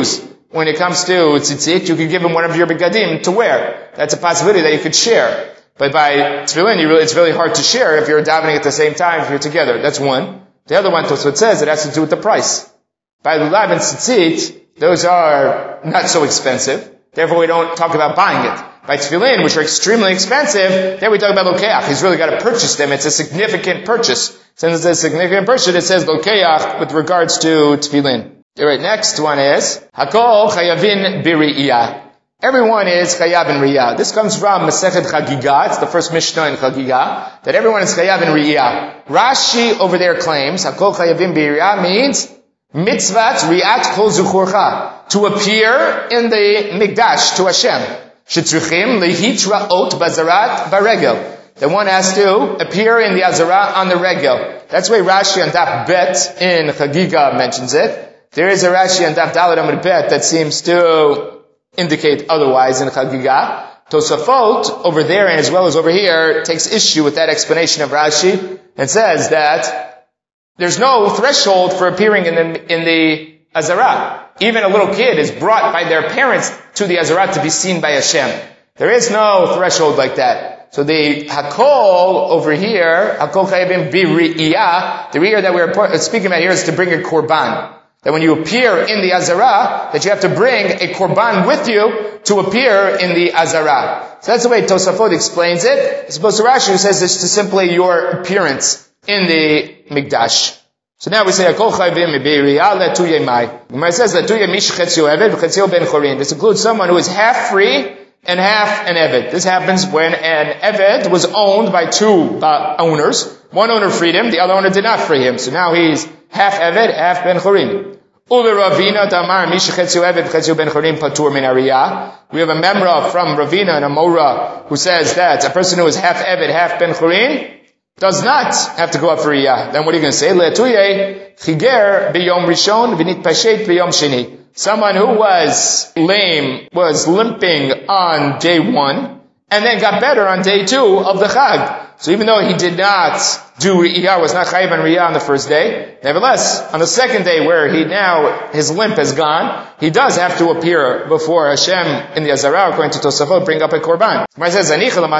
when it comes to tzitzit, you could give him one of your begadim to wear. That's a possibility that you could share. But by tefillin, you really, it's really hard to share if you're davening at the same time, if you're together. That's one. The other one, Tosfot says, it has to do with the price. By lulav and tzitzit, those are not so expensive. Therefore, we don't talk about buying it. By tefillin, which are extremely expensive, then we talk about lokeach. He's really got to purchase them. It's a significant purchase. Since it's a significant purchase, it says lokeach with regards to tefillin. All right, next one is Hakol chayavin b'ri'iyah. Everyone is chayav in riyah. This comes from Masechet Chagigah. It's the first Mishnah in Chagigah that everyone is chayav in riyah. Rashi over there claims Hakol chayavin b'riyah means mitzvat ri'at kol zuchurcha, to appear in the mikdash to Hashem. Shetzruchim lehitra'ot bazarat baregel. The one has to appear in the azara on the regel. That's why Rashi on Daf Bet in Chagigah mentions it. There is a Rashi on Daf Daled Amud Bet that seems to indicate otherwise in Chagigah. Tosafot over there and as well as over here takes issue with that explanation of Rashi and says that there's no threshold for appearing in the in the azara. Even a little kid is brought by their parents to the azara to be seen by Hashem. There is no threshold like that. So the hakol over here, hakol chayavim b'ri'iyah, the riyah that we're speaking about here is to bring a korban. That when you appear in the azara, that you have to bring a korban with you to appear in the azara. So that's the way Tosafot explains it. As opposed to Rashi who says it's to simply your appearance in the mikdash. So now we say, Hakol chayavim b'ri'iyah le'tuyeh mai. It says, le'tuyeh mish chetzio eved v'chetzio ben chorin. This includes someone who is half free and half an eved. This happens when an eved was owned by two uh, owners. One owner freed him, the other owner did not free him. So now he's half eved, half ben chorin. Ule Ravina damar mish chetzio eved v'chetzio ben chorin patur min ariyah. We have a memra from Ravina and Amora who says that a person who is half eved, half ben chorin does not have to go up for riyah. Then what are you going to say? Le'atuyeh chiger b'yom rishon v'nit pashet b'yom sheni. Someone who was lame, was limping on day one, and then got better on day two of the Chag. So even though he did not do Riyah, was not Chayiv on Riyah on the first day, nevertheless, on the second day where he now, his limp has gone, he does have to appear before Hashem in the Azara, according to Tosafot, bring up a Korban. It says,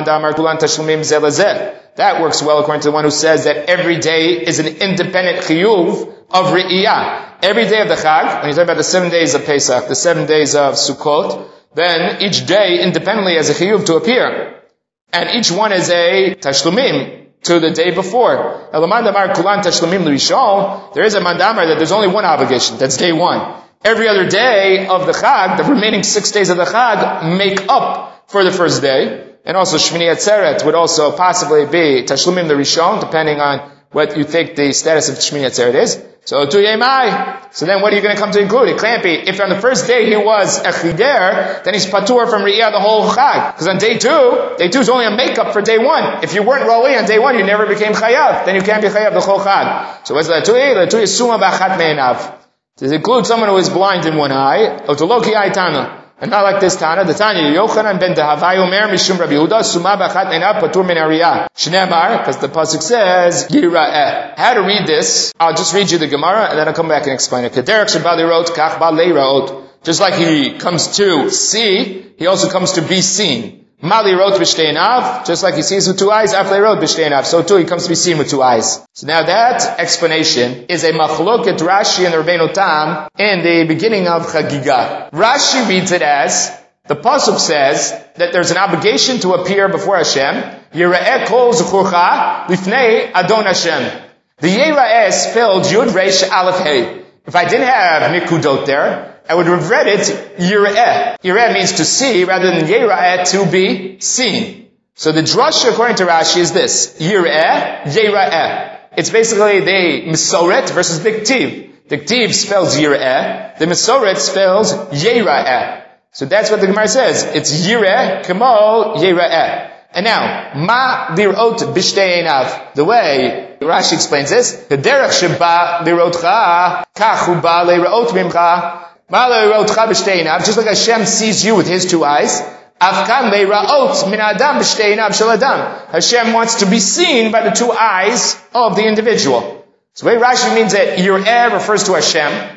that works well according to the one who says that every day is an independent chiyuv of Riyah. Every day of the Chag, when you talk about the seven days of Pesach, the seven days of Sukkot, then each day independently has a chiyuv to appear. And each one is a tashlumim to the day before. There is a mandamar that there's only one obligation, that's day one. Every other day of the Chag, the remaining six days of the Chag, make up for the first day. And also Shmini Atzeret would also possibly be tashlumim the Rishon, depending on what you think the status of Shmini Atzeret is. So, tu yemai. So then what are you going to come to include? It can't be. If on the first day he was a chider, then he's patur from Riyah the whole Chag. Because on day two, day two is only a makeup for day one. If you weren't Roli on day one, you never became chayav. Then you can't be chayav the whole Chag. So what's latui? Latui is suma b'achat me'enav. Does it include someone who is blind in one eye? Otoloki aitana. And not like this Tana, the Tanya, Yochanan ben Dehavai Omer Mishum Rabbi Yehuda, Suma b'achat me'enav patur min ariyah. Shneimar, because the pasuk says, Yira'eh. How to read this? I'll just read you the Gemara, and then I'll come back and explain it. Kederek shebali wrote, kach ba leiraot. Just like he comes to see, he also comes to be seen. Mali wrote b'shteinav, just like he sees with two eyes, Afle wrote b'shteinav. So too, he comes to be seen with two eyes. So now that explanation is a machloket Rashi and the Rabbeinu Tam in the beginning of Chagigah. Rashi reads it as, the pasuk says that there's an obligation to appear before Hashem. Yira'eh kol zuchurcha lifnei Adon Hashem. The Yira'eh is spelled Yud Reish Aleph Hey. If I didn't have Nikudot there, I would have read it Yira'eh. Yira'eh means to see rather than Yira'eh to be seen. So the drasha according to Rashi is this. Yira'eh, Yira'eh. It's basically the Mesoret versus the Ktiv. The Ktiv spells Yira'eh. The Mesoret spells Yira'eh. So that's what the Gemara says. It's Yireh Kamo Yira'eh. And now, Ma lirot b'shtei einav. The way Rashi explains this, the derech sheba lirotcha, kach hu ba lirot mimcha, ma lirotcha b'shtei einav. Just like Hashem sees you with His two eyes, avkan lirot min adam b'shtei einav shel adam. Hashem wants to be seen by the two eyes of the individual. So the way Rashi means that Yireh refers to Hashem,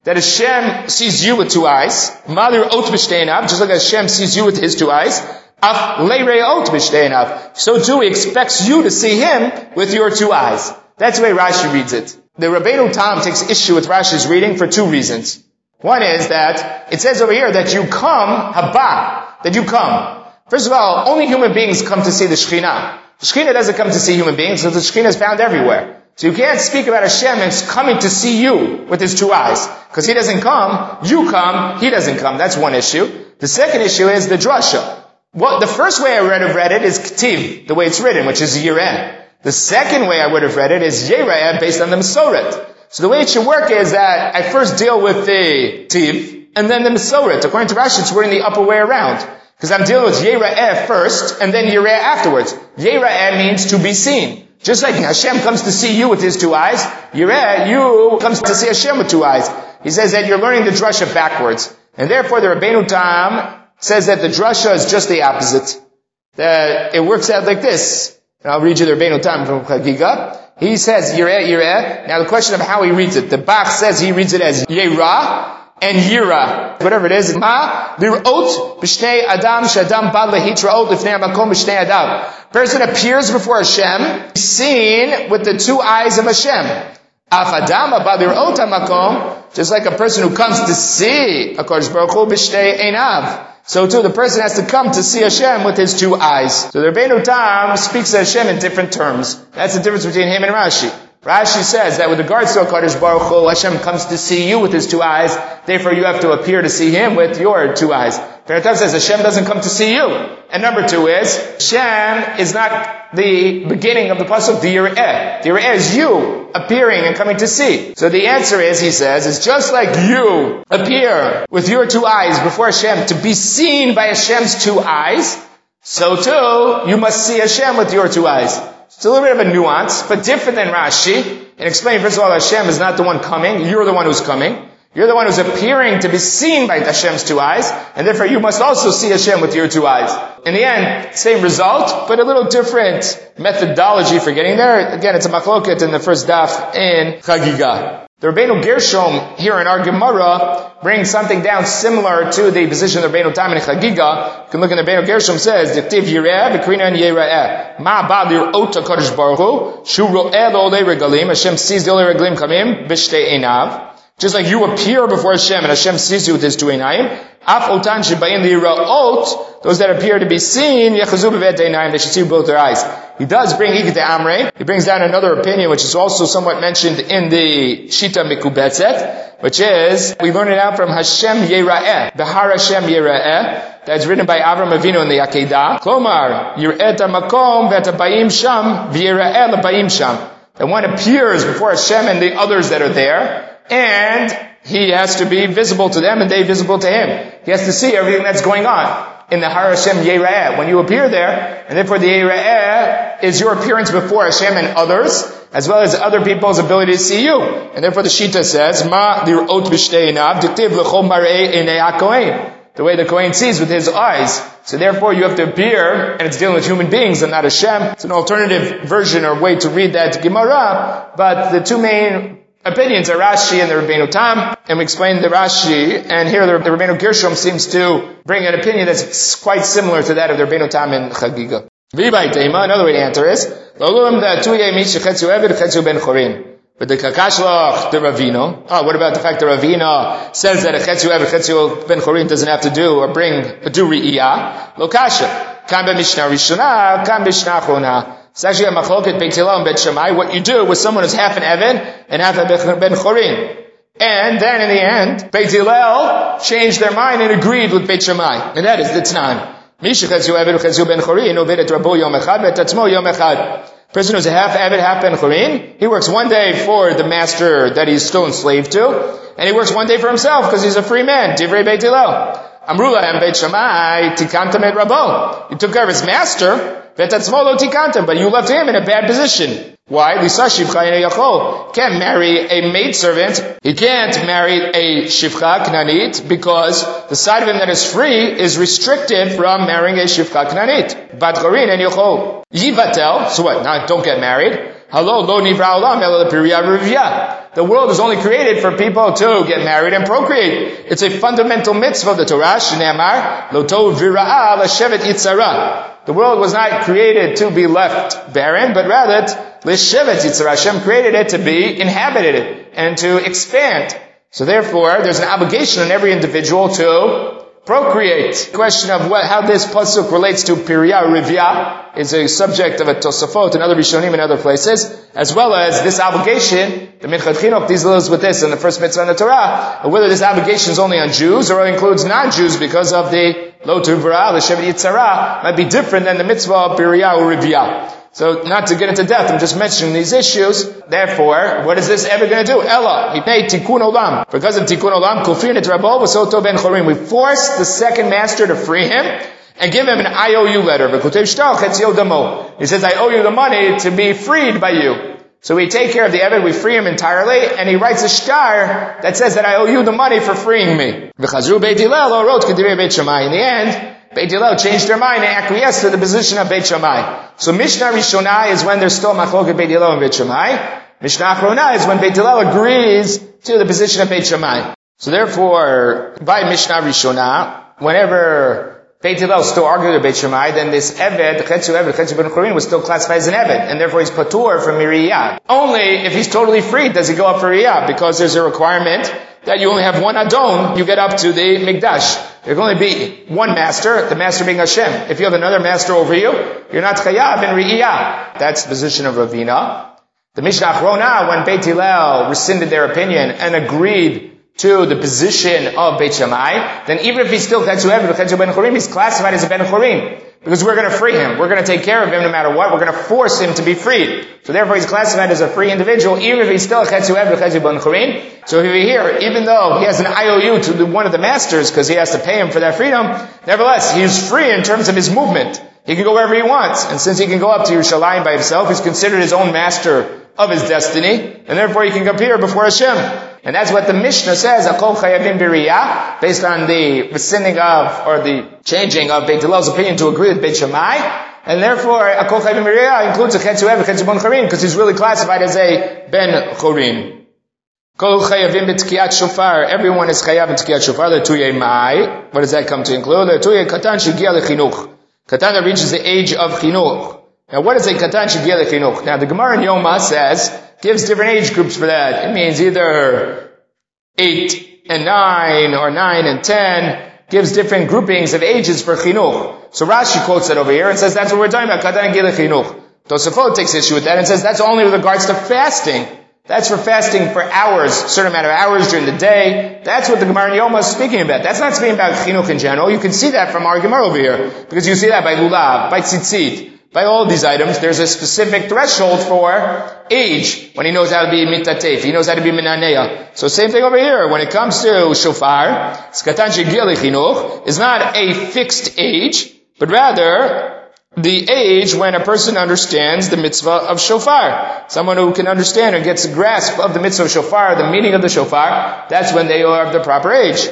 that Hashem sees you with two eyes. Malir ot b'shteinav, just like Hashem sees you with his two eyes. Af leireot b'shteinav. So too he expects you to see him with your two eyes. That's the way Rashi reads it. The Rabbeinu Tam takes issue with Rashi's reading for two reasons. One is that it says over here that you come, haba, that you come. First of all, only human beings come to see the Shekhinah. The Shekhinah doesn't come to see human beings, because the Shekhinah is found everywhere. So you can't speak about Hashem as coming to see you with his two eyes. Because he doesn't come, you come, he doesn't come. That's one issue. The second issue is the drasha. Well, the first way I would have read it is Ktiv, the way it's written, which is Yireh. The second way I would have read it is Yereh, based on the Masoret. So the way it should work is that I first deal with the Ktiv, and then the Masoret. According to Rashi, it's written the upper way around. Because I'm dealing with Yereh first, and then Yereh afterwards. Yereh means to be seen. Just like Hashem comes to see you with his two eyes, Yereh, you comes to see Hashem with two eyes. He says that you're learning the drasha backwards. And therefore the Rabbeinu Tam says that the drasha is just the opposite. That it works out like this. And I'll read you the Rabbeinu Tam from Chagiga. He says Yereh, Yereh. Now the question of how he reads it. The Bach says he reads it as Yerah and Yira. Whatever it is. Ma lirot b'shnei adam sh'adam bad lehitraot lifnei hamakom b'shnei adam. Person appears before Hashem, seen with the two eyes of Hashem. Af adam bad lirot hamakom, just like a person who comes to see HaKadosh Baruch Hu b'shnei einav. So too, the person has to come to see Hashem with his two eyes. So the Rabbeinu Tam speaks to Hashem in different terms. That's the difference between him and Rashi. Rashi says that with regards to HaKadosh Baruch Hu, Hashem comes to see you with his two eyes, therefore you have to appear to see him with your two eyes. Peratav says Hashem doesn't come to see you. And number two is, Hashem is not the beginning of the pasuk, the Yireh. The Yireh is you appearing and coming to see. So the answer is, he says, is just like you appear with your two eyes before Hashem to be seen by Hashem's two eyes, so too, you must see Hashem with your two eyes. It's a little bit of a nuance, but different than Rashi. And explain, first of all, Hashem is not the one coming. You're the one who's coming. You're the one who's appearing to be seen by Hashem's two eyes. And therefore, you must also see Hashem with your two eyes. In the end, same result, but a little different methodology for getting there. Again, it's a machloket in the first daf in Chagiga. The Rabbeinu Gershom here in our Gemara brings something down similar to the position of the Rabbeinu Tam in Chagiga. You can look in the Rabbeinu Gershom says, Diktiv Yireh v'krina and Yereh. Ma ba'ad lir'ot HaKadosh Baruch Hu, shu ro'eh lo'olei regalim, Hashem sees the olei regalim kamim, b'shtei einav. Just like you appear before Hashem and Hashem sees you with his two einayim, af otan shebayim lira'ot, those that appear to be seen, yechazu b'vet einayim, they should see with both their eyes. He does bring Ikite Amrei. He brings down another opinion, which is also somewhat mentioned in the Shita Mikubetzet, which is, we learn it out from Hashem Yera'eh, Behar Hashem Yera'eh, that's written by Avram Avinu in the Akedah. Klomar, Yir'et HaMakom v'etabayim sham, v'yira'eh l'bayim sham. That one appears before Hashem and the others that are there, and he has to be visible to them and they visible to him. He has to see everything that's going on in the Har Hashem Yera'eh. When you appear there, and therefore the Yera'eh is your appearance before Hashem and others, as well as other people's ability to see you. And therefore the Shita says, Ma lir'ot b'shtei einav, diktiv l'chol mar'ei einei HaKohen. The way the Kohen sees with his eyes. So therefore you have to appear, and it's dealing with human beings and not Hashem. It's an alternative version or way to read that Gemara, but the two main opinions are Rashi and the Rabbeinu Tam, and we explained the Rashi, and here the, the Rabbeinu Gershom seems to bring an opinion that's quite similar to that of the Rabbeinu Tam in Chagiga. Another way to answer is, but the Kakashlach, the Ravina. Oh, what about the fact that Ravina says that a Chetzu Ever Chetzu Ben Chorin doesn't have to do or bring a do Re'iyah? Lokasha. Kan be Mishnah Rishona, kan be Mishnah Achona. It's actually a machloket Beit Hillel and Beit Shammai. What you do with someone who's half an Evan and half a Ben Chorin. And then in the end, Beit Hillel changed their mind and agreed with Beit Shammai. And that is the T'nan. Misha Chetzu Ever Chetzu Ben Chorin, Ovedet Rabo Yom Echad, Vetatzmo Yom Echad. Person who's a half Evid, half Ben Chorin, he works one day for the master that he's still enslaved to, and he works one day for himself because he's a free man. Divrei Beit Hillel. Amru lahem Beit Shammai, tikantem et rabo. You took care of his master, vetatzmo lo tikantem, but you left him in a bad position. Why? Lisa shivcha ene yachol. Can't marry a maidservant. He can't marry a shivcha knanit because the side of him that is free is restricted from marrying a shivcha knanit. Bat chorin en yachol. Yivatel. So what? Now don't get married. Hello, lo nivra olam ela l'piriya rivya. The world is only created for people to get married and procreate. It's a fundamental mitzvah of the Torah. Shneamar lo tov v'ra'a l'shevet yitzara. The world was not created to be left barren, but rather l'shevet yitzara. Hashem created it to be inhabited and to expand. So therefore, there's an obligation on every individual to procreate. The question of what, how this pasuk relates to Pirya Rivya is a subject of a Tosafot and other Rishonim in other places, as well as this obligation, the Minchad Chinuch deals with this in the first mitzvah in the Torah, and whether this obligation is only on Jews or includes non-Jews because of the Lo Tuvra, the Shevet Yitzara, might be different than the mitzvah of Pirya Rivya. So, not to get into depth, I'm just mentioning these issues. Therefore, what is this ever going to do? Ella, he paid tikkun olam. Because of tikkun olam, kufin et rabo v'soto ben chorim. We force the second master to free him and give him an I O U letter. He says, I owe you the money to be freed by you. So we take care of the Eved, we free him entirely, and he writes a shtar that says that I owe you the money for freeing me. In the end, Beit Hillel changed their mind and acquiesced to the position of Beit Shammai. So Mishnah Rishonah is when there's still machloket Beit Hillel and Beit Shammai. Mishnah Achrona is when Beit Hillel agrees to the position of Beit Shammai. So therefore, by Mishnah Rishonah, whenever Beit Hillel still argued with Beit Shammai, then this Eved, Chetzu Eved, Chetzu Ben Chorin, was still classified as an Eved, and therefore he's patur from Miriyah. Only if he's totally freed does he go up for Riyah, because there's a requirement that you only have one Adon, you get up to the Mikdash. There can only be one master, the master being Hashem. If you have another master over you, you're not chayav in Re'iyah. That's the position of Ravina. The Mishnah Achrona, when Beit Hillel rescinded their opinion and agreed to the position of Beit Shammai, then even if he's still Chetzu Eved, Chetzu Ben Chorim, he's classified as a Ben Chorim. Because we're going to free him. We're going to take care of him no matter what. We're going to force him to be freed. So therefore he's classified as a free individual, even if he's still a Chetzu Eved, Chetzu Ben Chorim. So if you hear, even though he has an I O U to the, one of the masters, because he has to pay him for that freedom, nevertheless, he's free in terms of his movement. He can go wherever he wants. And since he can go up to Yerushalayim by himself, he's considered his own master of his destiny, and therefore he can appear before Hashem. And that's what the Mishnah says, Akol Chayavim Biriyah, based on the rescinding of, or the changing of Beit Hillel's opinion to agree with Beit Shammai. And therefore, Akol Chayavim Biriyah includes a Chetzu Eved, Chetzu Ben Chorim, because he's really classified as a Ben Chorim. Kol Chayavim B'Tkiyat Shofar, everyone is Chayav in Tkiyat Shofar, the Tuyei Mai. What does that come to include? The Tuyei Katan Shigia Lechinuch. Katan that reaches the age of Chinuch. Now what is a Katan Shigia Lechinuch? Now the Gemara in Yoma says, gives different age groups for that. It means either eight and nine or nine and ten, gives different groupings of ages for chinuch. So Rashi quotes that over here and says that's what we're talking about, Katan Gila Chinuch. Tosafot takes issue with that and says that's only with regards to fasting. That's for fasting for hours, a certain amount of hours during the day. That's what the Gemara in Yoma is speaking about. That's not speaking about chinuch in general. You can see that from our Gemara over here, because you see that by lulav, by tzitzit. By all these items, there's a specific threshold for age when he knows how to be mitatef, he knows how to be minaneya. So same thing over here. When it comes to shofar, skatan shegil chinuch is not a fixed age, but rather the age when a person understands the mitzvah of shofar. Someone who can understand and gets a grasp of the mitzvah of shofar, the meaning of the shofar, that's when they are of the proper age.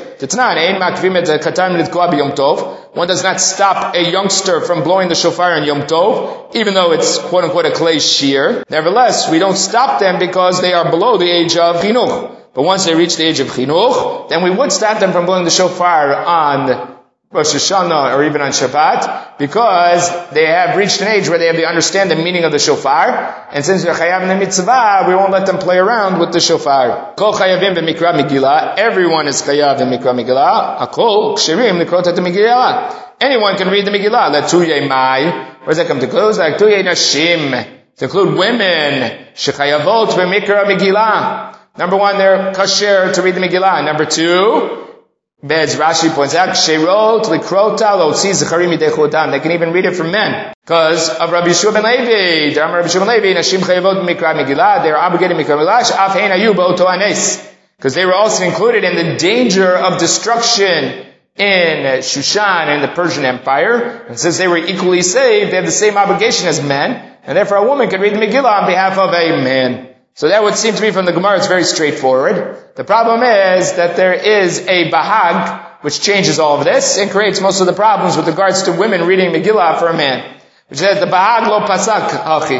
One does not stop a youngster from blowing the shofar on Yom Tov, even though it's quote unquote a klei shir. Nevertheless, we don't stop them because they are below the age of chinuch. But once they reach the age of chinuch, then we would stop them from blowing the shofar on Rosh Hashanah or even on Shabbat, because they have reached an age where they have to understand the meaning of the shofar, and since they're chayav in the mitzvah, we won't let them play around with the shofar. Kol chayavim b'mikra Megillah, everyone is chayav in mikra Megillah. Akol kshirim likrot et Megillah. Anyone can read the Megillah. Letuyei mai. Where does that come to close? Like tuyei nashim, to include women shechayavot b'mikra Megillah. Number one, they're kasher to read the Megillah. Number two, Bez Rashi points out, Sheirot likrota lotzi zecharim midei chodam. They can even read it from men. Because of Rabbi Yeshua ben Levi, Rabbi Yeshua ben Levi, Nashim chayavot mikra Megillah, they are obligated mikra Megillah, af hein ayu ba'oto anes. Because they were also included in the danger of destruction in Shushan, in the Persian Empire. And since they were equally saved, they have the same obligation as men. And therefore a woman can read the Megillah on behalf of a man. So that would seem to me from the Gemara, it's very straightforward. The problem is that there is a bahag, which changes all of this, and creates most of the problems with regards to women reading Megillah for a man. Which says, the bahag lo pasak, achi.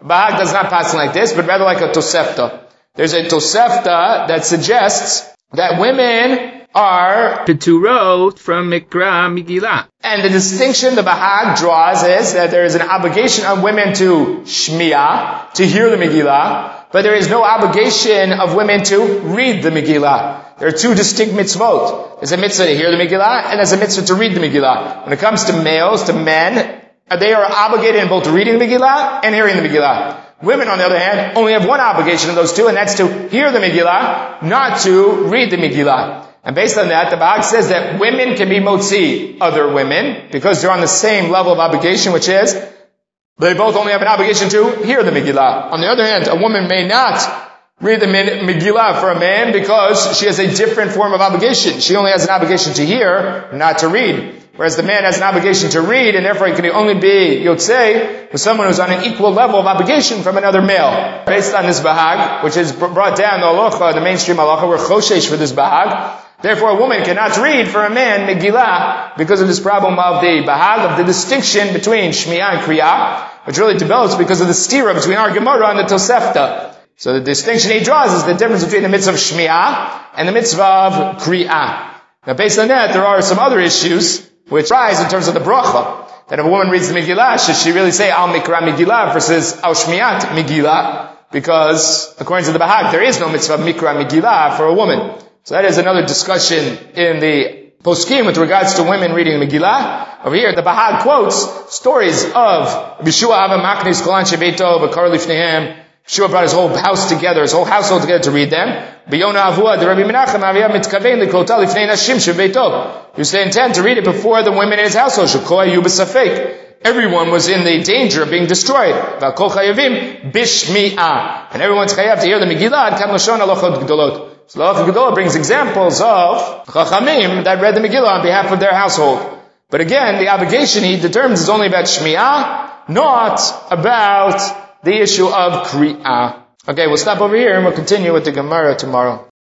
Bahag does not pass like this, but rather like a Tosefta. There's a Tosefta that suggests that women are Peturo from Mikra Megillah. And the distinction the Bahag draws is that there is an obligation on women to Shmiya, to hear the Megillah, but there is no obligation of women to read the Megillah. There are two distinct mitzvot. There's a mitzvah to hear the Megillah, and there's a mitzvah to read the Megillah. When it comes to males, to men, they are obligated in both reading the Megillah and hearing the Megillah. Women, on the other hand, only have one obligation of those two, and that's to hear the Megillah, not to read the Megillah. And based on that, the Bahag says that women can be motzi other women, because they're on the same level of obligation, which is, they both only have an obligation to hear the Megillah. On the other hand, a woman may not read the Megillah for a man because she has a different form of obligation. She only has an obligation to hear, not to read. Whereas the man has an obligation to read, and therefore he can only be yotzei with someone who's on an equal level of obligation from another male. Based on this Bahag, which is brought down the halacha, the mainstream halacha, we're choshesh for this Bahag. Therefore, a woman cannot read for a man Megillah because of this problem of the Bahag, of the distinction between Shmiya and Kriya, which really develops because of the stira between our Gemara and the Tosefta. So the distinction he draws is the difference between the mitzvah of Shmiya and the mitzvah of Kriya. Now, based on that, there are some other issues which rise in terms of the bracha. That if a woman reads the Megillah, should she really say Al Mikra Megillah versus Al Shmiyat Megillah? Because, according to the Bahag, there is no mitzvah of Mikra Megillah for a woman. So that is another discussion in the poskim with regards to women reading the Megillah. Over here, the Bahag quotes stories of Bishua Hava Machnis Kolan Shebeito Bakar Lifnehem. Bishua brought his whole house together, his whole household together to read them. Biyona Avua, the Rabbi Menachem Avia Mitkavein Likota Lifnei Nashim Shebeito. He used to intend to read it before the women in his household. Shekoa Yubasafek. Everyone was in the danger of being destroyed. V'kol Chayavim Bishmi'ah. And everyone's chayav to hear the Megillah. Kam Lashon Alochot Gdolot. So the Halacha Gedolah brings examples of Chachamim that read the Megillah on behalf of their household. But again, the obligation he determines is only about Shmi'ah, not about the issue of Kri'ah. Okay, we'll stop over here and we'll continue with the Gemara tomorrow.